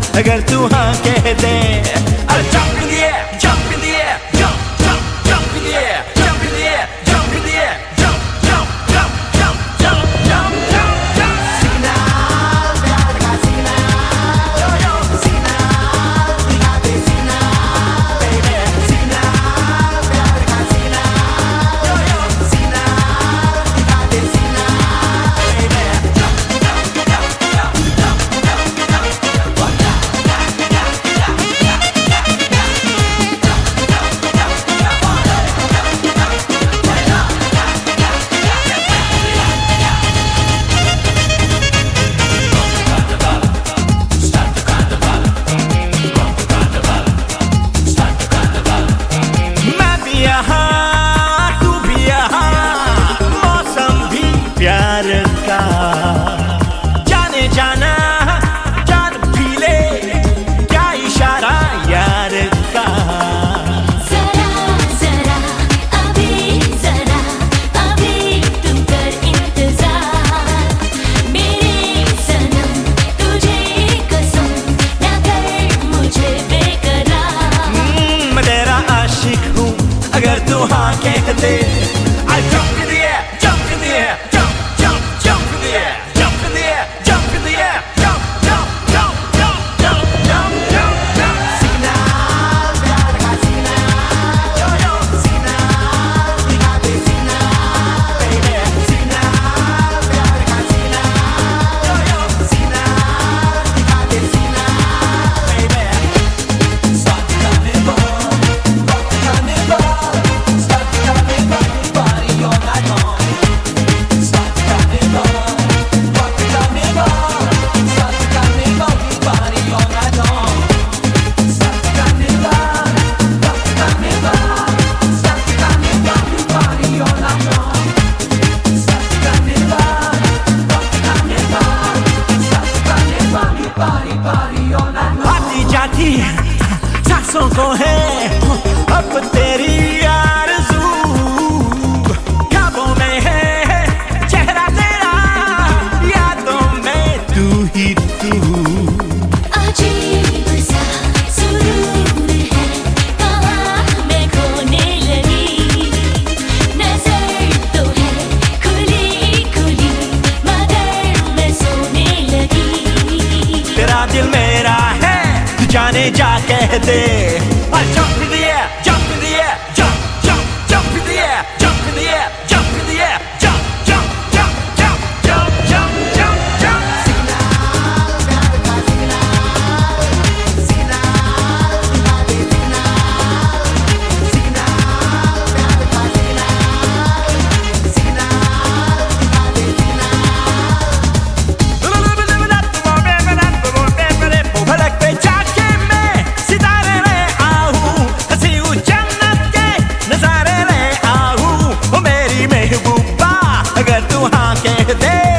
अगर तू हाँ कह दे। अरे jump in the air, jump in the air, jump, jump, jump in the air, jump in the air, jump in the air, jump, jump, jump, jump, jump, jump, jump, jump. Signal, प्यार का signal, yo yo, signal, दिखा दे signal, baby. Signal, प्यार का signal, yo yo, signal, दिखा दे signal, baby. Jump, jump, jump, jump, jump, jump, jump, मैं भी यहाँ, तू भी यहाँ, मौसम भी प्यार का। जाने जाना, जान भी ले, क्या इशारा यार का। जरा जरा अभी तुम कर इंतजार मेरे सनम, तुझे कसम ना कर मुझे बेकरार। मैं तेरा आशिक हूँ, अगर तू हाँ कह दे। I jump in the air, jump in the air, jump, jump, jump in the air, jump in the air, jump in the air, jump, jump, jump, jump, jump, jump, jump, jump. Signal, प्यार का signal, yo yo, signal, दिखा दे signal, baby. Signal, प्यार का signal, yo yo, signal, दिखा दे signal, baby. Start the carnival, rock the carnival, start the carnival, party all night long. Start the carnival, rock the carnival, start the carnival, party all night long. Start the carnival, rock the carnival, start the carnival, party all night long. Start the carnival, rock the carnival, start the carnival, party all night long. आती जाती सांसों को है अब तेरी आरज़ू, ख्वाबों में है चेहरा तेरा, यादों में तू ही तू। अजीब सा सुरूर है, कहाँ मैं खोने लगी। नजर तो है खुली खुली, मगर मैं सोने लगी। तेरा दिल मेरा है, तू जाने जा कह दे। I jump in the air, jump in the air, jump, jump, jump in the air, jump in the air, jump in the air, jump, jump, jump, jump, jump, jump, jump, jump. Signal, प्यार का signal, signal, दिखा दे signal, signal, प्यार का signal, signal, दिखा दे signal. फलक पे जाके मैं सितारे ले आऊं, हंसी हूँ जन्नत के नजारे ले आऊं, ओ मेरी महबूबा, अगर तू हाँ कह दे।